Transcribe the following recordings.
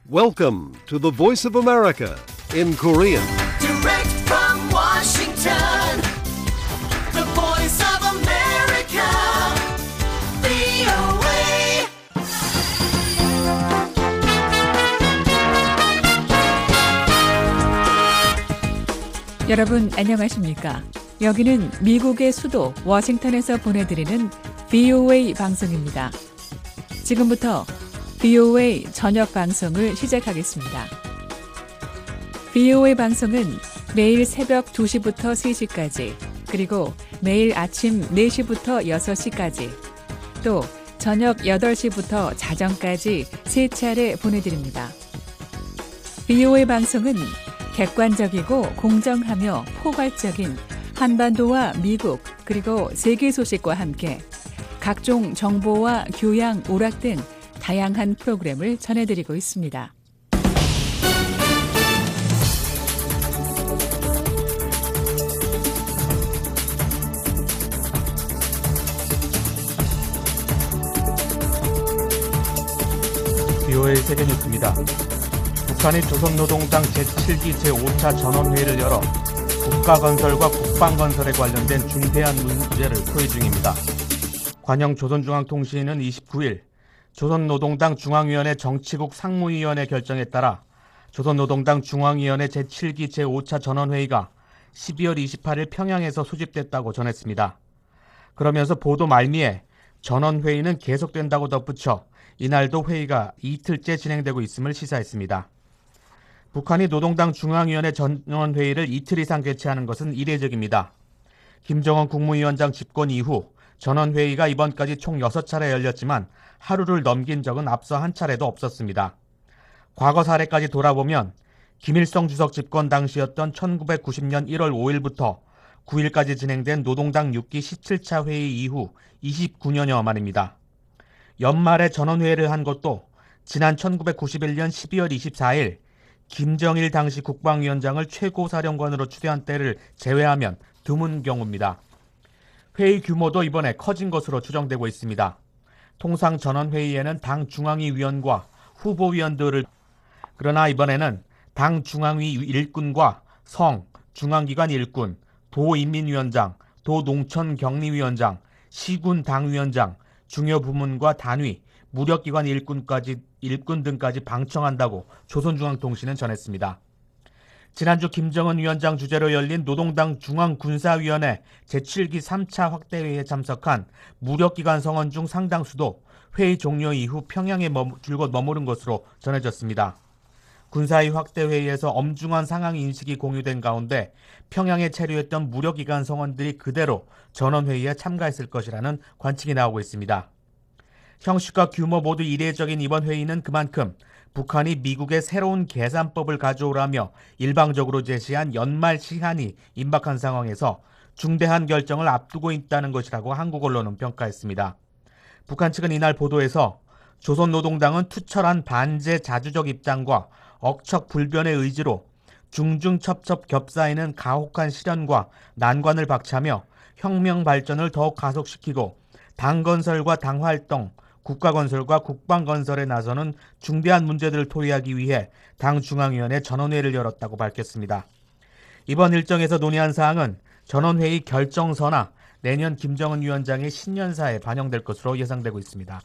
Welcome to the Voice of America in Korean. Direct from Washington, the Voice of America, VOA. 여러분 안녕하십니까? 여기는 미국의 수도 워싱턴에서 보내드리는 VOA 방송입니다. 지금부터 VOA 저녁 방송을 시작하겠습니다. VOA 방송은 매일 새벽 2시부터 3시까지, 그리고 매일 아침 4시부터 6시까지, 또 저녁 8시부터 자정까지 3차례 보내드립니다. VOA 방송은 객관적이고 공정하며 포괄적인 한반도와 미국 그리고 세계 소식과 함께 각종 정보와 교양, 오락 등 다양한 프로그램을 전해드리고 있습니다. VOA 세계뉴스입니다. 북한이 조선노동당 제7기 제5차 전원회의를 열어 국가건설과 국방건설에 관련된 중대한 문제를 토의 중입니다. 관영 조선중앙통신은 29일 조선노동당 중앙위원회 정치국 상무위원회 결정에 따라 조선노동당 중앙위원회 제7기 제5차 전원회의가 12월 28일 평양에서 소집됐다고 전했습니다. 그러면서 보도 말미에 전원회의는 계속된다고 덧붙여 이날도 회의가 이틀째 진행되고 있음을 시사했습니다. 북한이 노동당 중앙위원회 전원회의를 이틀 이상 개최하는 것은 이례적입니다. 김정은 국무위원장 집권 이후 전원회의가 이번까지 총 6차례 열렸지만 하루를 넘긴 적은 앞서 한 차례도 없었습니다. 과거 사례까지 돌아보면 김일성 주석 집권 당시였던 1990년 1월 5일부터 9일까지 진행된 노동당 6기 17차 회의 이후 29년여 만입니다. 연말에 전원회의를 한 것도 지난 1991년 12월 24일 김정일 당시 국방위원장을 최고사령관으로 추대한 때를 제외하면 드문 경우입니다. 회의 규모도 이번에 커진 것으로 추정되고 있습니다. 통상 전원회의에는 당 중앙위 위원과 후보위원들을, 그러나 이번에는 당 중앙위 일꾼과 성, 중앙기관 일꾼, 도인민위원장, 도농촌경리위원장, 시군 당위원장, 중요 부문과 단위, 무력기관 일꾼 등까지 방청한다고 조선중앙통신은 전했습니다. 지난주 김정은 위원장 주재로 열린 노동당 중앙군사위원회 제7기 3차 확대회의에 참석한 무력기관 성원 중 상당수도 회의 종료 이후 평양에 줄곧 머무른 것으로 전해졌습니다. 군사위 확대회의에서 엄중한 상황 인식이 공유된 가운데 평양에 체류했던 무력기관 성원들이 그대로 전원회의에 참가했을 것이라는 관측이 나오고 있습니다. 형식과 규모 모두 이례적인 이번 회의는 그만큼 북한이 미국의 새로운 계산법을 가져오라며 일방적으로 제시한 연말 시한이 임박한 상황에서 중대한 결정을 앞두고 있다는 것이라고 한국 언론은 평가했습니다. 북한 측은 이날 보도에서 조선노동당은 투철한 반제 자주적 입장과 억척 불변의 의지로 중중첩첩 겹사이는 가혹한 시련과 난관을 박차며 혁명 발전을 더욱 가속시키고 당건설과 당활동, 국가건설과 국방건설에 나서는 중대한 문제들을 토의하기 위해 당 중앙위원회 전원회의를 열었다고 밝혔습니다. 이번 일정에서 논의한 사항은 전원회의 결정서나 내년 김정은 위원장의 신년사에 반영될 것으로 예상되고 있습니다.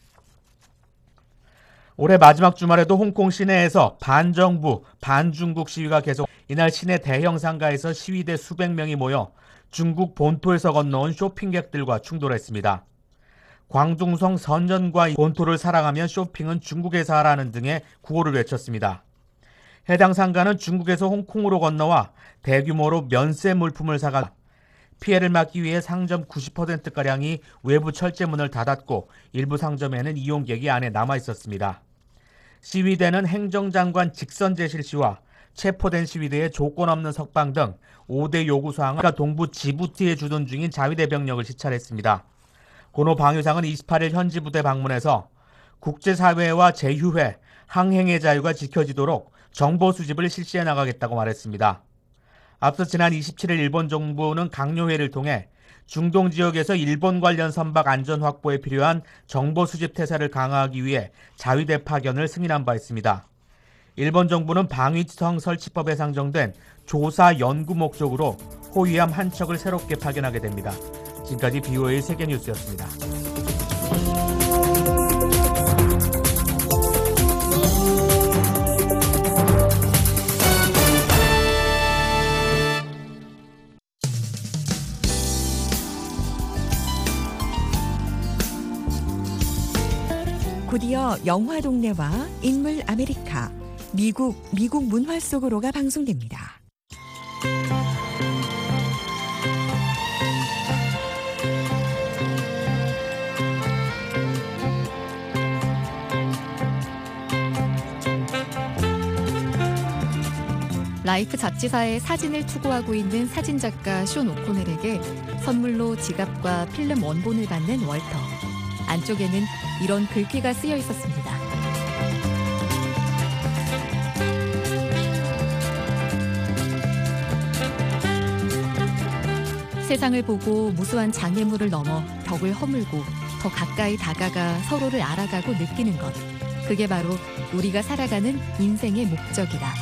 올해 마지막 주말에도 홍콩 시내에서 반정부, 반중국 시위가 계속, 이날 시내 대형 상가에서 시위대 수백 명이 모여 중국 본토에서 건너온 쇼핑객들과 충돌했습니다. 광둥성 선전과 본토를 사랑하면 쇼핑은 중국에서 하라는 등의 구호를 외쳤습니다. 해당 상가는 중국에서 홍콩으로 건너와 대규모로 면세 물품을 사가 피해를 막기 위해 상점 90%가량이 외부 철제문을 닫았고 일부 상점에는 이용객이 안에 남아 있었습니다. 시위대는 행정장관 직선제 실시와 체포된 시위대의 조건 없는 석방 등 5대 요구사항을 동부 지부티에 주둔 중인 자위대 병력을 시찰했습니다. 고노 방위상은 28일 현지 부대 방문해서 국제사회와 제휴회, 항행의 자유가 지켜지도록 정보 수집을 실시해 나가겠다고 말했습니다. 앞서 지난 27일 일본 정부는 강요회를 통해 중동 지역에서 일본 관련 선박 안전 확보에 필요한 정보 수집 태세를 강화하기 위해 자위대 파견을 승인한 바 있습니다. 일본 정부는 방위성 설치법에 상정된 조사 연구 목적으로 호위함 한 척을 새롭게 파견하게 됩니다. 지금까지 BOA 세계뉴스였습니다. 곧이어 영화 동네와 인물 아메리카, 미국 문화 속으로가 방송됩니다. 라이프 잡지사에 사진을 투고하고 있는 사진작가 숀 오코넬에게 선물로 지갑과 필름 원본을 받는 월터. 안쪽에는 이런 글귀가 쓰여 있었습니다. 세상을 보고 무수한 장애물을 넘어 벽을 허물고 더 가까이 다가가 서로를 알아가고 느끼는 것. 그게 바로 우리가 살아가는 인생의 목적이다.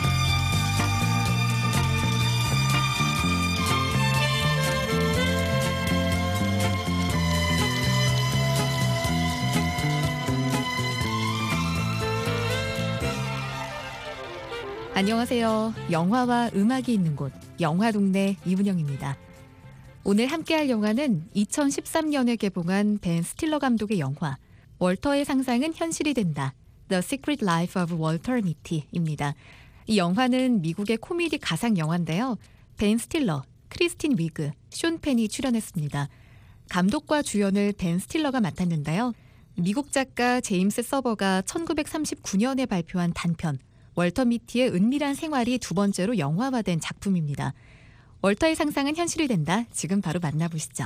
안녕하세요. 영화와 음악이 있는 곳, 영화동네 이문영입니다. 오늘 함께할 영화는 2013년에 개봉한 벤 스틸러 감독의 영화 월터의 상상은 현실이 된다. The Secret Life of Walter Mitty입니다. 이 영화는 미국의 코미디 가상 영화인데요. 벤 스틸러, 크리스틴 위그, 숀 펜이 출연했습니다. 감독과 주연을 벤 스틸러가 맡았는데요. 미국 작가 제임스 서버가 1939년에 발표한 단편 월터 미티의 은밀한 생활이 두 번째로 영화화된 작품입니다. 월터의 상상은 현실이 된다. 지금 바로 만나보시죠.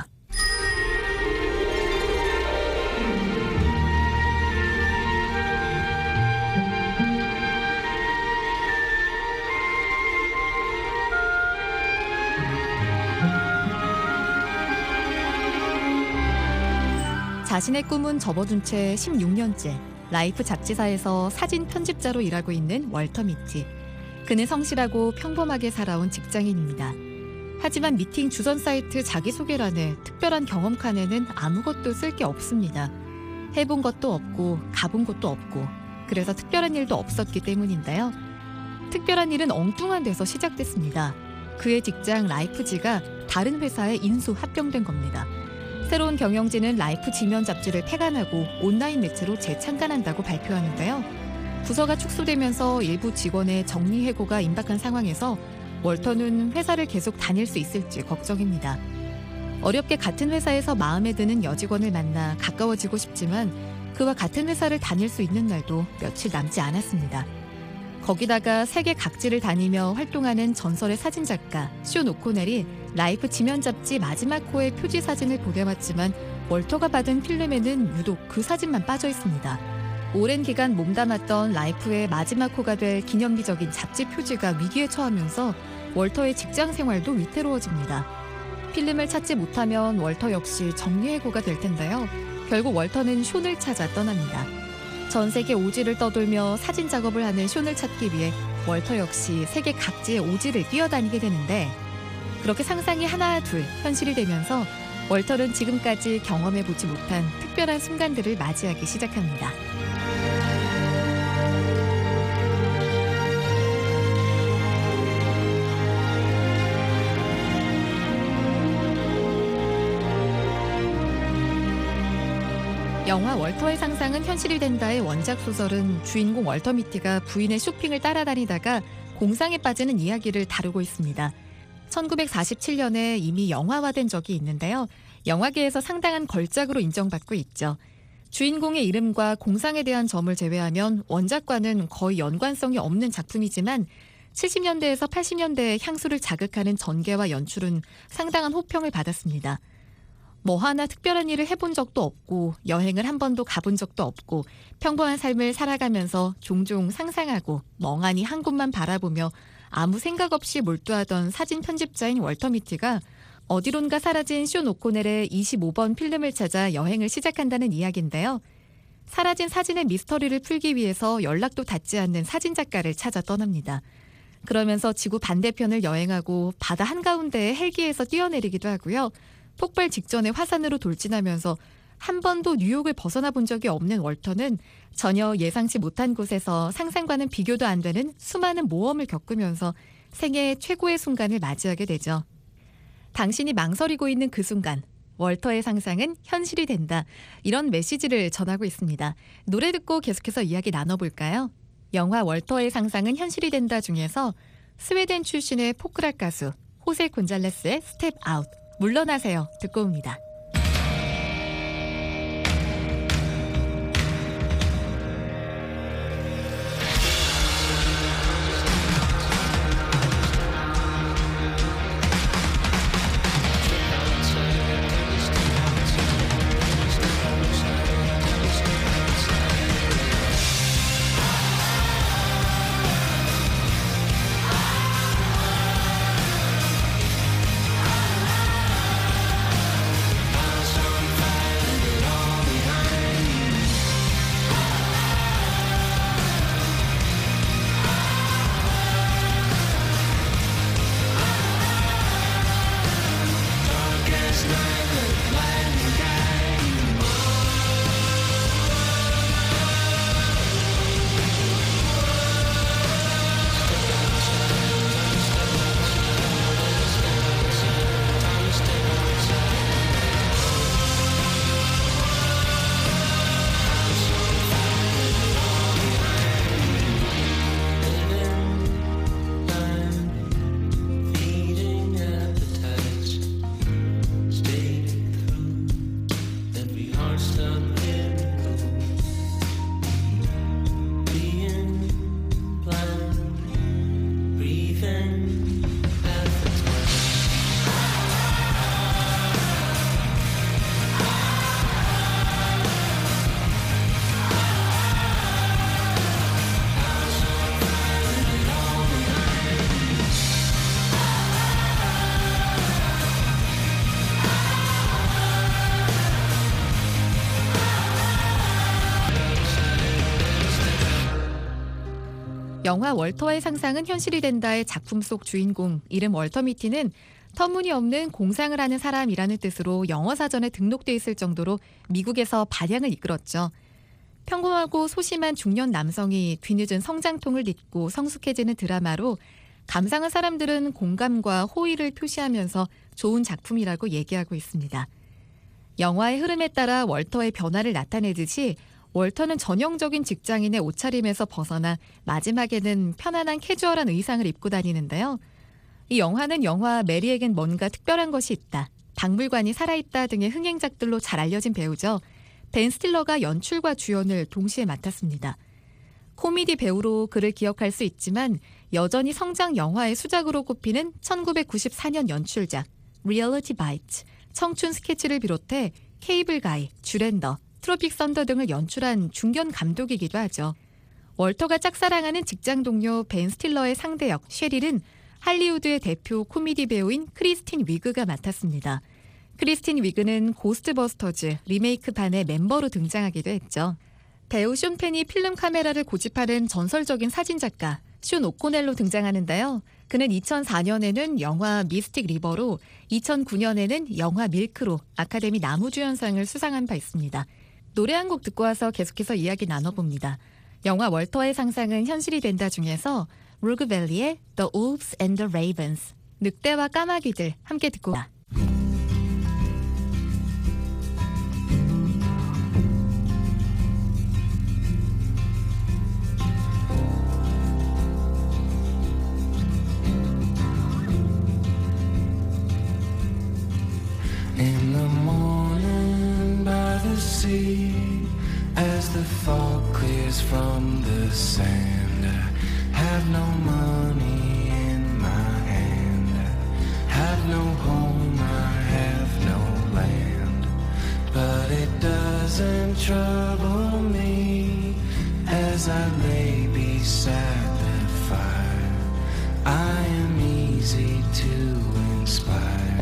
자신의 꿈은 접어둔 채 16년째 라이프 잡지사에서 사진 편집자로 일하고 있는 월터 미티. 그는 성실하고 평범하게 살아온 직장인입니다. 하지만 미팅 주선 사이트 자기소개란에 특별한 경험 칸에는 아무것도 쓸 게 없습니다. 해본 것도 없고 가본 곳도 없고 그래서 특별한 일도 없었기 때문인데요. 특별한 일은 엉뚱한 데서 시작됐습니다. 그의 직장 라이프지가 다른 회사에 인수 합병된 겁니다. 새로운 경영진은 라이프 지면 잡지를 폐간하고 온라인 매체로 재창간한다고 발표하는데요. 부서가 축소되면서 일부 직원의 정리해고가 임박한 상황에서 월터는 회사를 계속 다닐 수 있을지 걱정입니다. 어렵게 같은 회사에서 마음에 드는 여직원을 만나 가까워지고 싶지만 그와 같은 회사를 다닐 수 있는 날도 며칠 남지 않았습니다. 거기다가 세계 각지를 다니며 활동하는 전설의 사진작가 숀 오코넬이 라이프 지면 잡지 마지막 호의 표지 사진을 보내왔지만 월터가 받은 필름에는 유독 그 사진만 빠져 있습니다. 오랜 기간 몸담았던 라이프의 마지막 호가 될 기념비적인 잡지 표지가 위기에 처하면서 월터의 직장 생활도 위태로워집니다. 필름을 찾지 못하면 월터 역시 정리해고가 될 텐데요. 결국 월터는 숀을 찾아 떠납니다. 전 세계 오지를 떠돌며 사진 작업을 하는 숀을 찾기 위해 월터 역시 세계 각지의 오지를 뛰어다니게 되는데 그렇게 상상이 하나 둘 현실이 되면서 월터는 지금까지 경험해보지 못한 특별한 순간들을 맞이하기 시작합니다. 영화 월터의 상상은 현실이 된다의 원작 소설은 주인공 월터 미티가 부인의 쇼핑을 따라다니다가 공상에 빠지는 이야기를 다루고 있습니다. 1947년에 이미 영화화된 적이 있는데요. 영화계에서 상당한 걸작으로 인정받고 있죠. 주인공의 이름과 공상에 대한 점을 제외하면 원작과는 거의 연관성이 없는 작품이지만 70년대에서 80년대의 향수를 자극하는 전개와 연출은 상당한 호평을 받았습니다. 뭐 하나 특별한 일을 해본 적도 없고 여행을 한 번도 가본 적도 없고 평범한 삶을 살아가면서 종종 상상하고 멍하니 한 곳만 바라보며 아무 생각 없이 몰두하던 사진 편집자인 월터 미티가 어디론가 사라진 숀 오코넬의 25번 필름을 찾아 여행을 시작한다는 이야기인데요. 사라진 사진의 미스터리를 풀기 위해서 연락도 닿지 않는 사진작가를 찾아 떠납니다. 그러면서 지구 반대편을 여행하고 바다 한가운데의 헬기에서 뛰어내리기도 하고요. 폭발 직전에 화산으로 돌진하면서 한 번도 뉴욕을 벗어나 본 적이 없는 월터는 전혀 예상치 못한 곳에서 상상과는 비교도 안 되는 수많은 모험을 겪으면서 생애 최고의 순간을 맞이하게 되죠. 당신이 망설이고 있는 그 순간, 월터의 상상은 현실이 된다. 이런 메시지를 전하고 있습니다. 노래 듣고 계속해서 이야기 나눠볼까요? 영화 월터의 상상은 현실이 된다 중에서 스웨덴 출신의 포크락 가수 호세 곤잘레스의 스텝 아웃, 물러나세요 듣고 옵니다. 영화 월터의 상상은 현실이 된다의 작품 속 주인공 이름 월터 미티는 터무니없는 공상을 하는 사람이라는 뜻으로 영어 사전에 등록돼 있을 정도로 미국에서 발양을 이끌었죠. 평범하고 소심한 중년 남성이 뒤늦은 성장통을 딛고 성숙해지는 드라마로 감상한 사람들은 공감과 호의를 표시하면서 좋은 작품이라고 얘기하고 있습니다. 영화의 흐름에 따라 월터의 변화를 나타내듯이 월터는 전형적인 직장인의 옷차림에서 벗어나 마지막에는 편안한 캐주얼한 의상을 입고 다니는데요. 이 영화는 영화 메리에겐 뭔가 특별한 것이 있다, 박물관이 살아있다 등의 흥행작들로 잘 알려진 배우죠. 벤 스틸러가 연출과 주연을 동시에 맡았습니다. 코미디 배우로 그를 기억할 수 있지만 여전히 성장 영화의 수작으로 꼽히는 1994년 연출작 리얼리티 바이트, 청춘 스케치를 비롯해 케이블 가이, 쥬랜더, 트로픽 선더 등을 연출한 중견 감독이기도 하죠. 월터가 짝사랑하는 직장 동료 벤 스틸러의 상대역 셰릴은 할리우드의 대표 코미디 배우인 크리스틴 위그가 맡았습니다. 크리스틴 위그는 고스트버스터즈 리메이크판의 멤버로 등장하기도 했죠. 배우 숀 펜이 필름 카메라를 고집하는 전설적인 사진작가 숀 오코넬로 등장하는데요. 그는 2004년에는 영화 미스틱 리버로, 2009년에는 영화 밀크로 아카데미 나무주연상을 수상한 바 있습니다. 노래 한 곡 듣고 와서 계속해서 이야기 나눠봅니다. 영화 월터의 상상은 현실이 된다 중에서 루그벨리의 The Wolves and the Ravens, 늑대와 까마귀들 함께 듣고 와. In the morning by the sea, as the fog clears from the sand, I have no money in my hand, I have no home, I have no land, but it doesn't trouble me as I lay beside the fire. I am easy to inspire.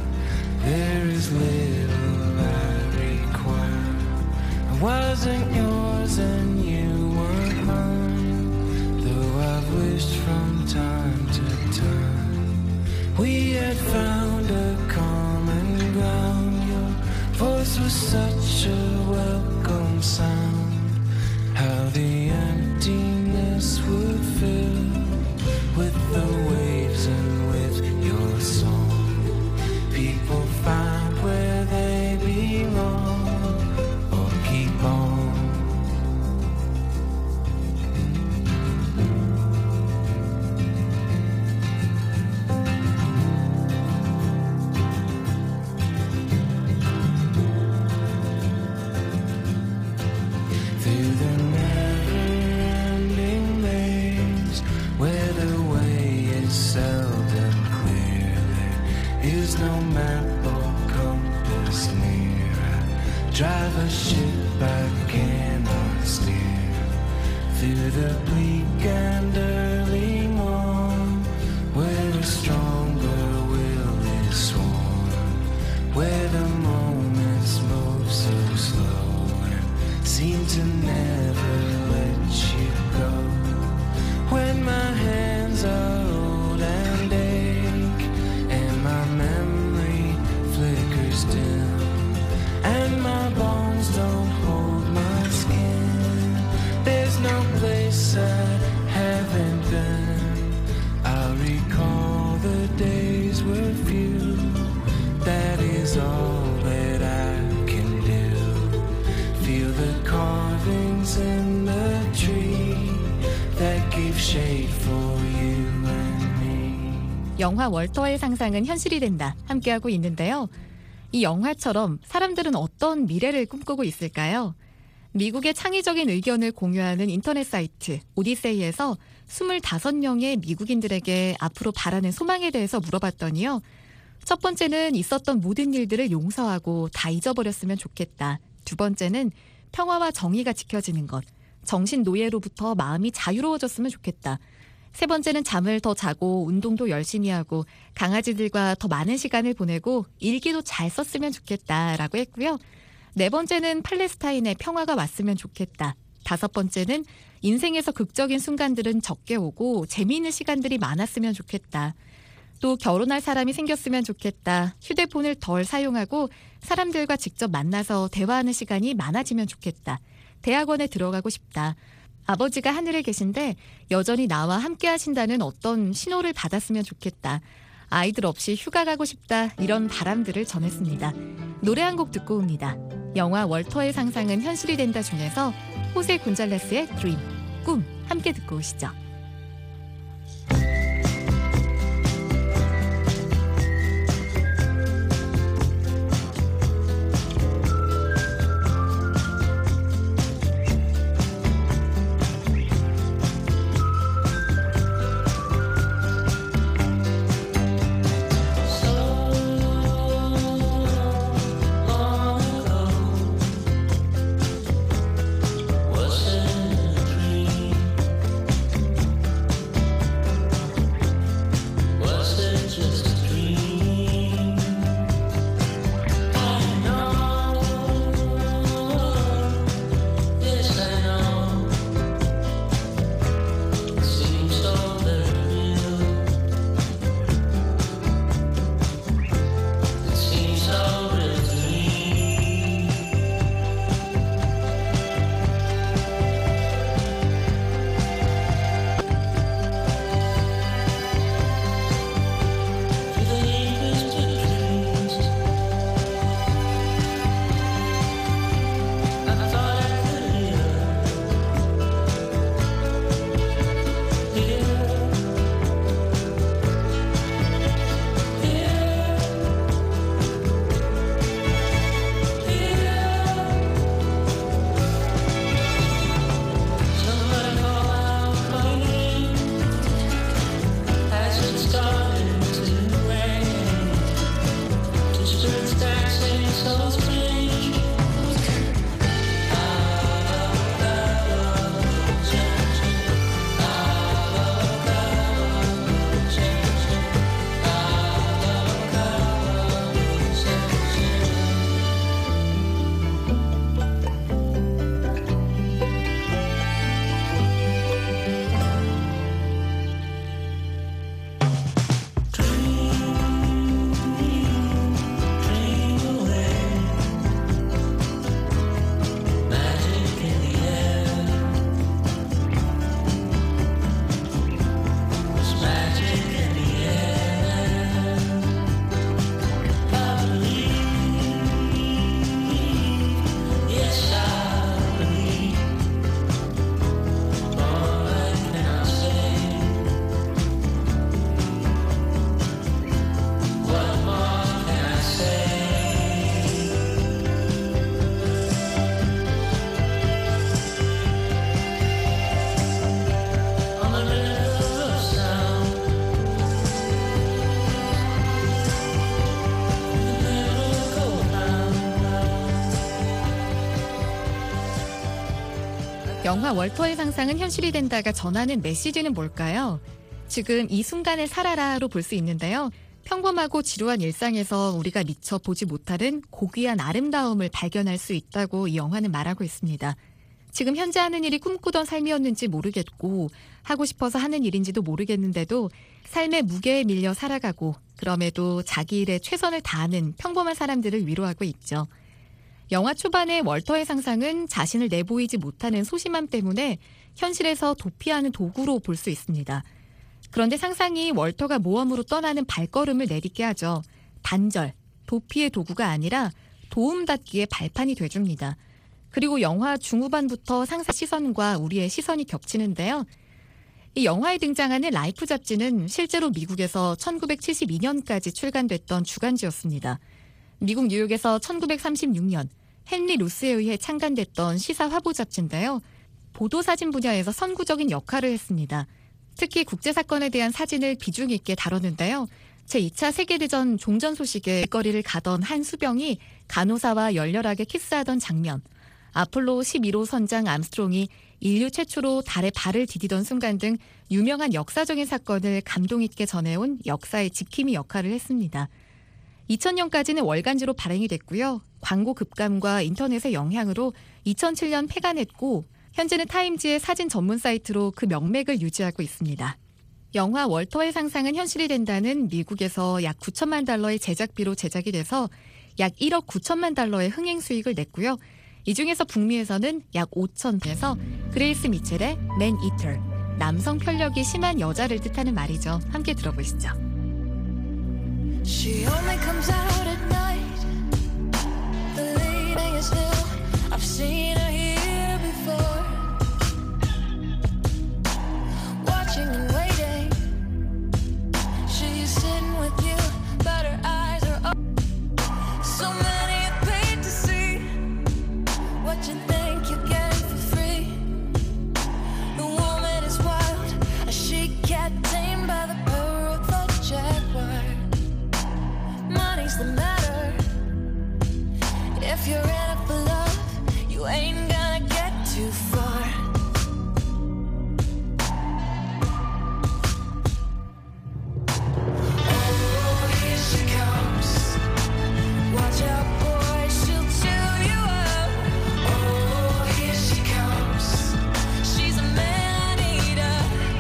There is little I require. I wasn't yours time. We had found a common ground. Your voice was such a welcome sound. How the emptiness would fill with the waves and with your song. People find where they belong or keep on. Through the never-ending maze, where the way is seldom clear, there is no map or compass near. I drive a ship I cannot steer through the bleak and early morn, where a stronger will is sworn, where the moments move so slow seem to never let you go. When my hands are old and ache, and my memory flickers dim, and my bones don't hold my skin, there's no place I haven't been. I recall the days were few, that is all that I can do. Feel the carvings in the tree that give shade for you and me. 영화 월터의 상상은 현실이 된다 함께하고 있는데요. 이 영화처럼 사람들은 어떤 미래를 꿈꾸고 있을까요? 미국의 창의적인 의견을 공유하는 인터넷 사이트 오디세이에서 25명의 미국인들에게 앞으로 바라는 소망에 대해서 물어봤더니요. 첫 번째는 있었던 모든 일들을 용서하고 다 잊어버렸으면 좋겠다. 두 번째는 평화와 정의가 지켜지는 것, 정신 노예로부터 마음이 자유로워졌으면 좋겠다. 세 번째는 잠을 더 자고 운동도 열심히 하고 강아지들과 더 많은 시간을 보내고 일기도 잘 썼으면 좋겠다라고 했고요. 네 번째는 팔레스타인에 평화가 왔으면 좋겠다. 다섯 번째는 인생에서 극적인 순간들은 적게 오고 재미있는 시간들이 많았으면 좋겠다. 또 결혼할 사람이 생겼으면 좋겠다. 휴대폰을 덜 사용하고 사람들과 직접 만나서 대화하는 시간이 많아지면 좋겠다. 대학원에 들어가고 싶다. 아버지가 하늘에 계신데 여전히 나와 함께 하신다는 어떤 신호를 받았으면 좋겠다. 아이들 없이 휴가 가고 싶다. 이런 바람들을 전했습니다. 노래 한 곡 듣고 옵니다. 영화 월터의 상상은 현실이 된다 중에서 호세 곤잘레스의 드림, 꿈 함께 듣고 오시죠. Was it a dream? 영화 월터의 상상은 현실이 된다가 전하는 메시지는 뭘까요? 지금 이 순간을 살아라로 볼 수 있는데요. 평범하고 지루한 일상에서 우리가 미처 보지 못하는 고귀한 아름다움을 발견할 수 있다고 이 영화는 말하고 있습니다. 지금 현재 하는 일이 꿈꾸던 삶이었는지 모르겠고 하고 싶어서 하는 일인지도 모르겠는데도 삶의 무게에 밀려 살아가고 그럼에도 자기 일에 최선을 다하는 평범한 사람들을 위로하고 있죠. 영화 초반에 월터의 상상은 자신을 내보이지 못하는 소심함 때문에 현실에서 도피하는 도구로 볼 수 있습니다. 그런데 상상이 월터가 모험으로 떠나는 발걸음을 내딛게 하죠. 단절, 도피의 도구가 아니라 도움닫기의 발판이 돼줍니다. 그리고 영화 중후반부터 상상 시선과 우리의 시선이 겹치는데요. 이 영화에 등장하는 라이프 잡지는 실제로 미국에서 1972년까지 출간됐던 주간지였습니다. 미국 뉴욕에서 1936년 헨리 루스에 의해 창간됐던 시사 화보 잡지인데요. 보도사진 분야에서 선구적인 역할을 했습니다. 특히 국제사건에 대한 사진을 비중 있게 다뤘는데요. 제2차 세계대전 종전 소식에 길거리를 가던 한 수병이 간호사와 열렬하게 키스하던 장면, 아폴로 11호 선장 암스트롱이 인류 최초로 달에 발을 디디던 순간 등 유명한 역사적인 사건을 감동 있게 전해온 역사의 지킴이 역할을 했습니다. 2000년까지는 월간지로 발행이 됐고요. 광고 급감과 인터넷의 영향으로 2007년 폐간했고 현재는 타임지의 사진 전문 사이트로 그 명맥을 유지하고 있습니다. 영화 월터의 상상은 현실이 된다는 미국에서 약 9천만 달러의 제작비로 제작이 돼서 약 1억 9천만 달러의 흥행 수익을 냈고요. 이 중에서 북미에서는 약 5천에서 그레이스 미첼의 맨 이터, 남성 편력이 심한 여자를 뜻하는 말이죠. 함께 들어보시죠. She only comes out at night. The leading is new. I've seen her here before. Watching and waiting. She's sitting with you, but her eyes are up. So many have paid to see what you think you're getting for free. The woman is wild, a she-cat tamed by the power of the jaguar. Money's the matter. If you're in it for love, you ain't gonna get too far. Oh, here she comes. Watch out, boy, she'll chew you up. Oh, here she comes. She's a man-eater.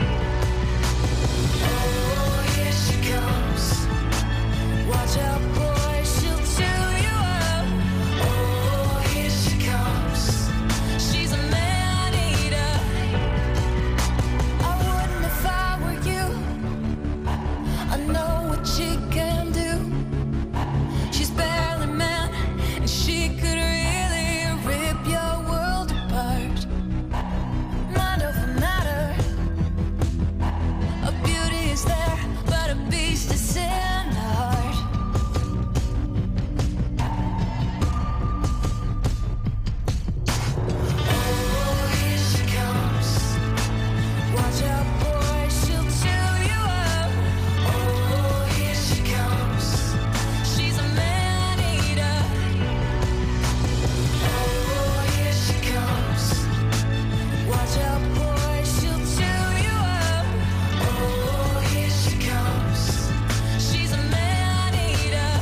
Oh, here she comes. Watch out, boy, she'll chew you up. Oh, here she comes. She's a man-eater. I wouldn't if I were you. I know what she can do. She's barely man, and she could really rip your world apart. Mind over matter. A beauty is there, but a beast is in the heart. Oh, here she comes. Watch out, boy, she'll chew you up. Oh, here she comes. She's a man-eater. Oh, here she comes. Watch out, boy, she'll chew you up. Oh, here she comes. She's a man-eater.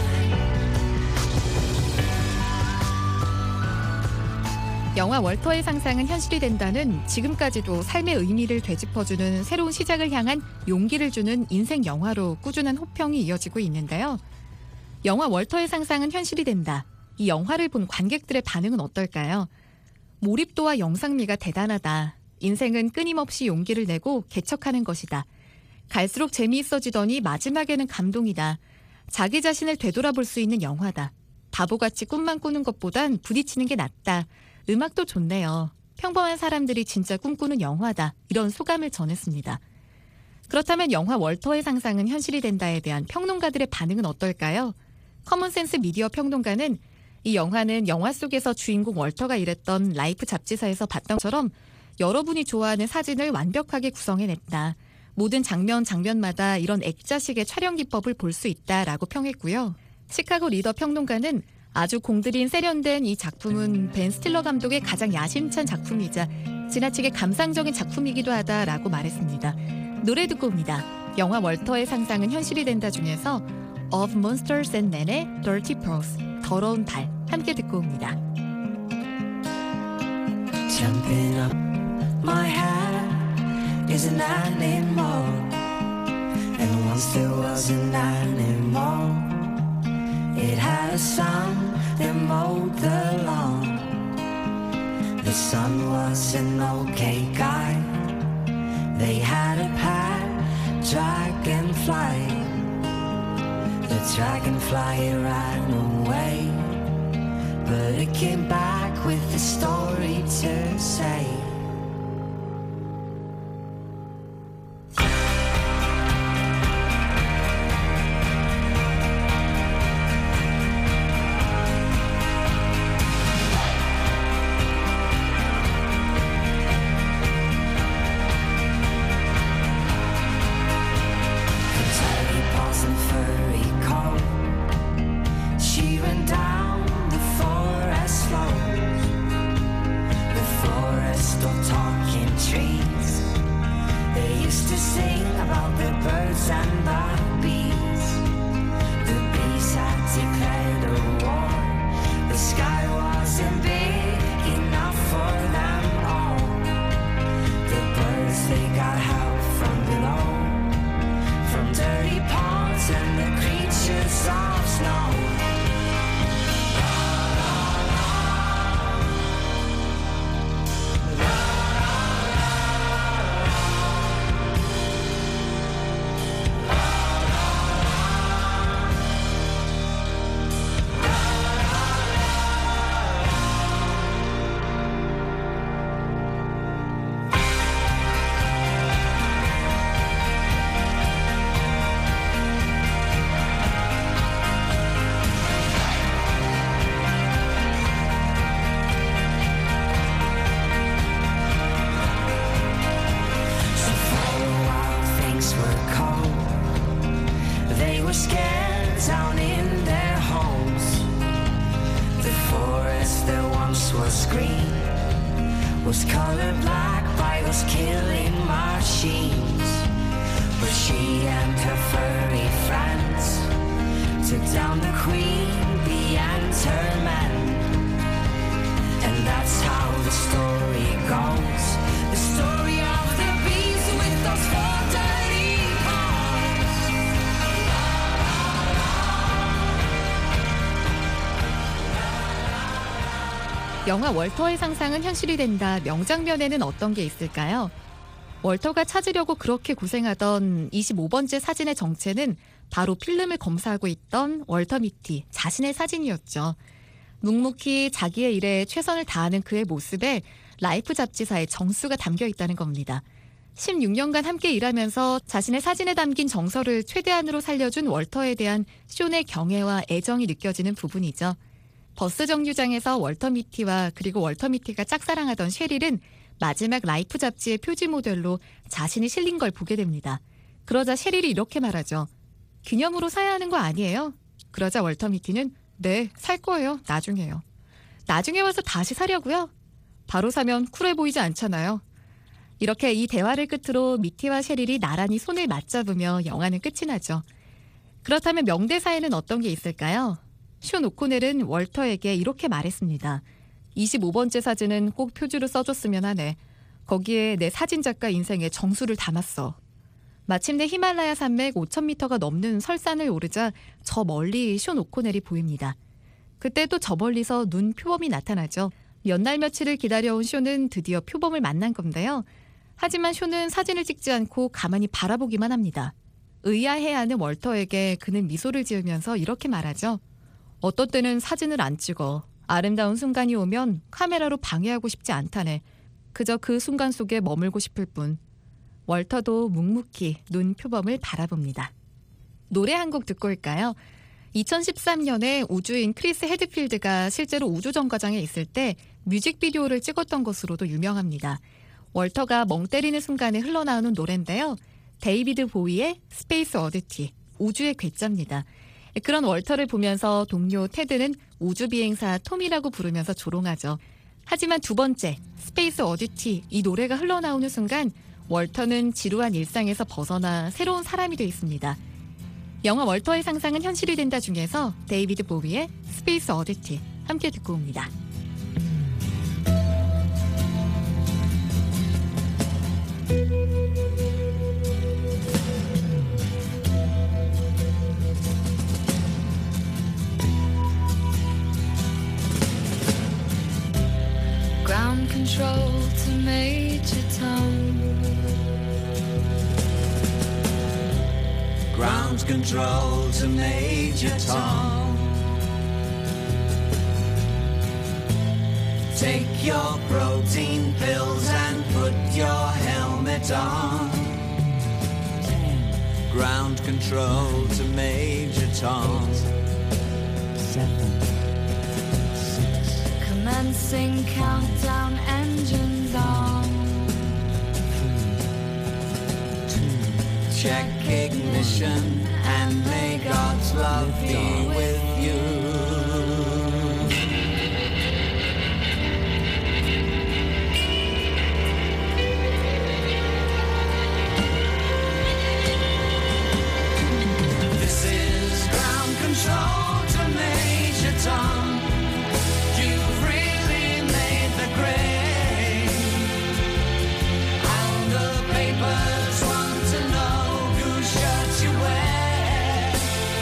영화 월터의 상상은 현실이 된다는 지금까지도 삶의 의미를 되짚어주는 새로운 시작을 향한 용기를 주는 인생 영화로 꾸준한 호평이 이어지고 있는데요. 영화 월터의 상상은 현실이 된다. 이 영화를 본 관객들의 반응은 어떨까요? 몰입도와 영상미가 대단하다. 인생은 끊임없이 용기를 내고 개척하는 것이다. 갈수록 재미있어지더니 마지막에는 감동이다. 자기 자신을 되돌아볼 수 있는 영화다. 바보같이 꿈만 꾸는 것보단 부딪히는 게 낫다. 음악도 좋네요. 평범한 사람들이 진짜 꿈꾸는 영화다. 이런 소감을 전했습니다. 그렇다면 영화 월터의 상상은 현실이 된다에 대한 평론가들의 반응은 어떨까요? 커먼센스 미디어 평론가는 이 영화는 영화 속에서 주인공 월터가 일했던 라이프 잡지사에서 봤던 것처럼 여러분이 좋아하는 사진을 완벽하게 구성해냈다. 모든 장면마다 이런 액자식의 촬영 기법을 볼 수 있다라고 평했고요. 시카고 리더 평론가는 아주 공들인 세련된 이 작품은 벤 스틸러 감독의 가장 야심찬 작품이자 지나치게 감상적인 작품이기도 하다라고 말했습니다. 노래 듣고 옵니다. 영화 월터의 상상은 현실이 된다 중에서 Of Monsters and Men의 Dirty Paws, 더러운 발 함께 듣고 옵니다. Jumping up my head is an animal, and once there was an animal. It had a son that mowed the lawn. The son was an okay guy. They had a pet dragonfly. The dragonfly ran away, but it came back with a story to say. Was colored black by those killing machines, but she and her furry friends took down the queen, and her men, and that's how the story goes. The story of the beast with those four dirty paws. 영화 월터의 상상은 현실이 된다. 명장면에는 어떤 게 있을까요? 월터가 찾으려고 그렇게 고생하던 25번째 사진의 정체는 바로 필름을 검사하고 있던 월터 미티 자신의 사진이었죠. 묵묵히 자기의 일에 최선을 다하는 그의 모습에 라이프 잡지사의 정수가 담겨 있다는 겁니다. 16년간 함께 일하면서 자신의 사진에 담긴 정서를 최대한으로 살려준 월터에 대한 숀의 경애와 애정이 느껴지는 부분이죠. 버스 정류장에서 월터 미티와 그리고 월터 미티가 짝사랑하던 셰릴은 마지막 라이프 잡지의 표지 모델로 자신이 실린 걸 보게 됩니다. 그러자 셰릴이 이렇게 말하죠. 기념으로 사야 하는 거 아니에요? 그러자 월터 미티는 네, 살 거예요. 나중에요. 나중에 와서 다시 사려고요? 바로 사면 쿨해 보이지 않잖아요. 이렇게 이 대화를 끝으로 미티와 셰릴이 나란히 손을 맞잡으며 영화는 끝이 나죠. 그렇다면 명대사에는 어떤 게 있을까요? 숀 오코넬은 월터에게 이렇게 말했습니다. 25번째 사진은 꼭 표지로 써줬으면 하네. 거기에 내 사진작가 인생의 정수를 담았어. 마침내 히말라야 산맥 5,000m가 넘는 설산을 오르자 저 멀리 숀 오코넬이 보입니다. 그때 또 저 멀리서 눈 표범이 나타나죠. 몇 날 며칠을 기다려온 숀은 드디어 표범을 만난 건데요. 하지만 숀은 사진을 찍지 않고 가만히 바라보기만 합니다. 의아해하는 월터에게 그는 미소를 지으면서 이렇게 말하죠. 어떤 때는 사진을 안 찍어. 아름다운 순간이 오면 카메라로 방해하고 싶지 않다네. 그저 그 순간 속에 머물고 싶을 뿐. 월터도 묵묵히 눈 표범을 바라봅니다. 노래 한 곡 듣고 올까요? 2013년에 우주인 크리스 헤드필드가 실제로 우주정거장에 있을 때 뮤직비디오를 찍었던 것으로도 유명합니다. 월터가 멍 때리는 순간에 흘러나오는 노래인데요. 데이비드 보위의 스페이스 어디티, 우주의 괴짜입니다. 그런 월터를 보면서 동료 테드는 우주비행사 톰이라고 부르면서 조롱하죠. 하지만 두 번째, 스페이스 어듀티 이 노래가 흘러나오는 순간 월터는 지루한 일상에서 벗어나 새로운 사람이 돼 있습니다. 영화 월터의 상상은 현실이 된다 중에서 데이비드 보위의 스페이스 어듀티 함께 듣고 옵니다. Ground control to Major Tom. Ground control to Major Tom. Take your protein pills and put your helmet on. Ground control to Major Tom. 7, 6. Commencing countdown, engines on. 3, 2. Check ignition and may God's love be with you. This is ground control to Major Tom. You've really made the grade. And the papers want to know whose shirt you wear.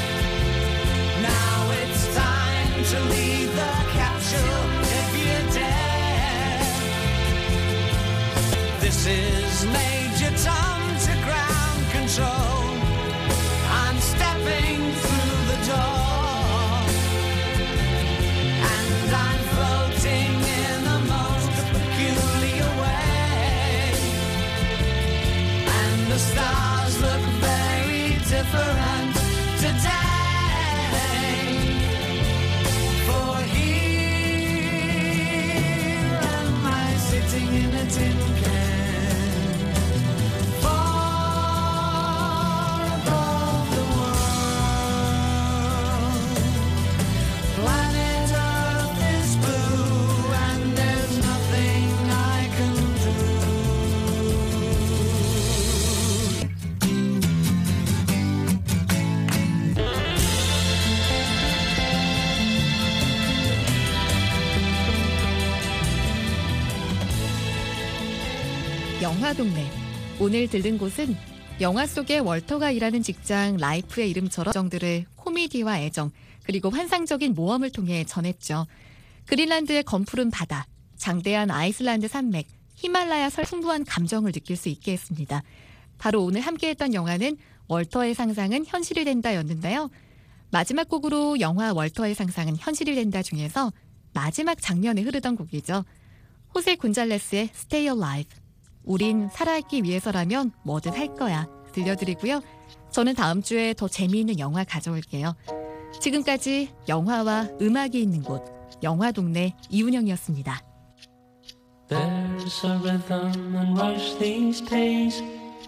Now it's time to leave the capsule if you dare. This is Major Tom to ground control. I'm stepping through the door, and I'm floating in the most peculiar way, and the stars look very different today. For here am I sitting in a tin can, far above the world. Planet Earth is blue, and there's nothing I can do. 영화 동네. 오늘 들른 곳은 영화 속의 월터가 일하는 직장 라이프의 이름처럼 정들을 코미디와 애정 그리고 환상적인 모험을 통해 전했죠. 그린란드의 검푸른 바다, 장대한 아이슬란드 산맥, 히말라야 설 풍부한 감정을 느낄 수 있게 했습니다. 바로 오늘 함께했던 영화는 월터의 상상은 현실이 된다였는데요. 마지막 곡으로 영화 월터의 상상은 현실이 된다 중에서 마지막 장면에 흐르던 곡이죠. 호세 곤잘레스의 Stay Alive. 우린 살아있기 위해서라면 뭐든 할 거야. 들려드리고요. 저는 다음 주에 더 재미있는 영화 가져올게요. 지금까지 영화와 음악이 있는 곳, 영화 동네 이운영이었습니다. There's a rhythm and rush these days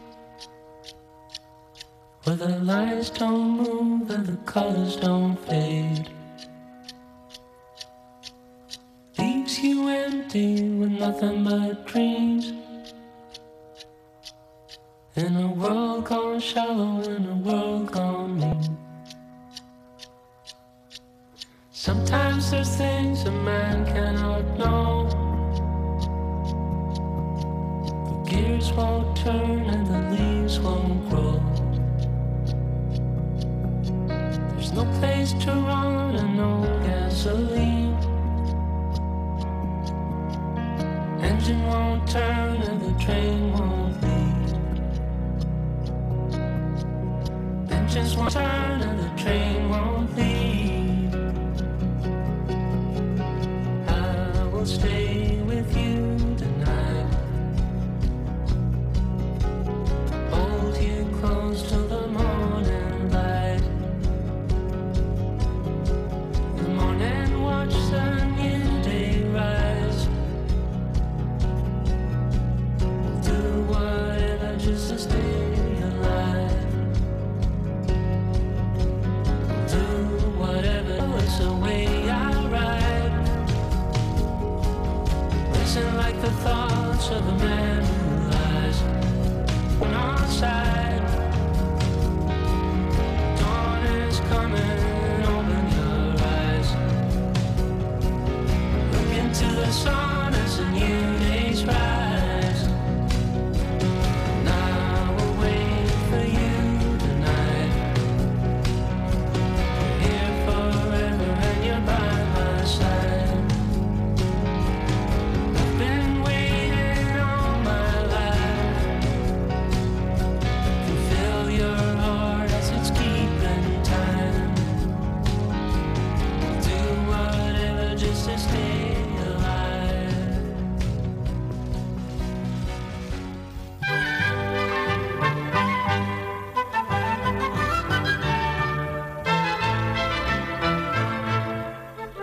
where the lines don't move and the colors don't fade. Leaves you empty with nothing but dreams. In a world gone shallow, in a world gone mean. Sometimes there's things a man cannot know. The gears won't turn and the leaves won't grow. There's no place to run and no gasoline. Engine won't turn and the train won't leave. Engines won't turn and the train won't leave. I will stay with you tonight. Hold you close till the morning light. The morning watch the new day rise. We'll do whatever just to stay alive. Do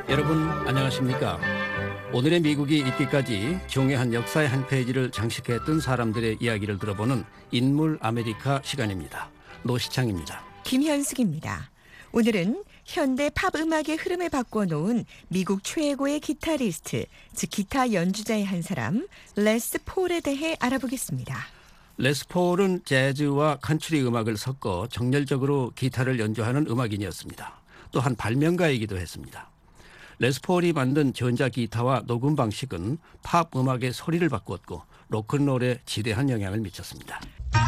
여러분 안녕하십니까? 오늘의 미국이 있기까지 중요한 역사의 한 페이지를 장식했던 사람들의 이야기를 들어보는 인물 아메리카 시간입니다. 노시창입니다. 김현숙입니다. 오늘은 현대 팝 음악의 흐름을 바꿔놓은 미국 최고의 기타리스트, 즉 기타 연주자의 한 사람, 레스 폴에 대해 알아보겠습니다. 레스 폴은 재즈와 컨트리 음악을 섞어 정열적으로 기타를 연주하는 음악인이었습니다. 또한 발명가이기도 했습니다. 레스 폴이 만든 전자기타와 녹음 방식은 팝 음악의 소리를 바꾸었고 로큰롤에 지대한 영향을 미쳤습니다.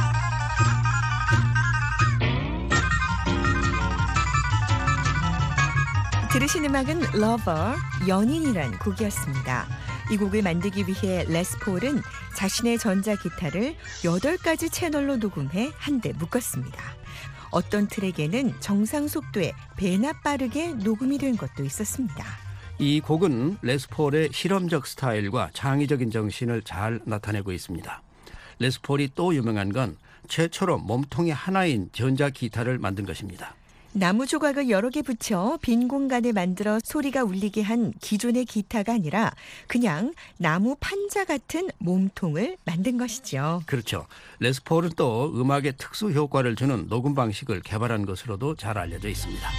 들으신 음악은 Lover, 연인이란 곡이었습니다. 이 곡을 만들기 위해 레스 폴은 자신의 전자기타를 8가지 채널로 녹음해 한데 묶었습니다. 어떤 트랙에는 정상 속도에 배나 빠르게 녹음이 된 것도 있었습니다. 이 곡은 레스 폴의 실험적 스타일과 창의적인 정신을 잘 나타내고 있습니다. 레스 폴이 또 유명한 건 최초로 몸통이 하나인 전자기타를 만든 것입니다. 나무 조각을 여러 개 붙여 빈 공간을 만들어 소리가 울리게 한 기존의 기타가 아니라 그냥 나무 판자 같은 몸통을 만든 것이죠. 그렇죠. 레스 폴은 또 음악에 특수 효과를 주는 녹음 방식을 개발한 것으로도 잘 알려져 있습니다.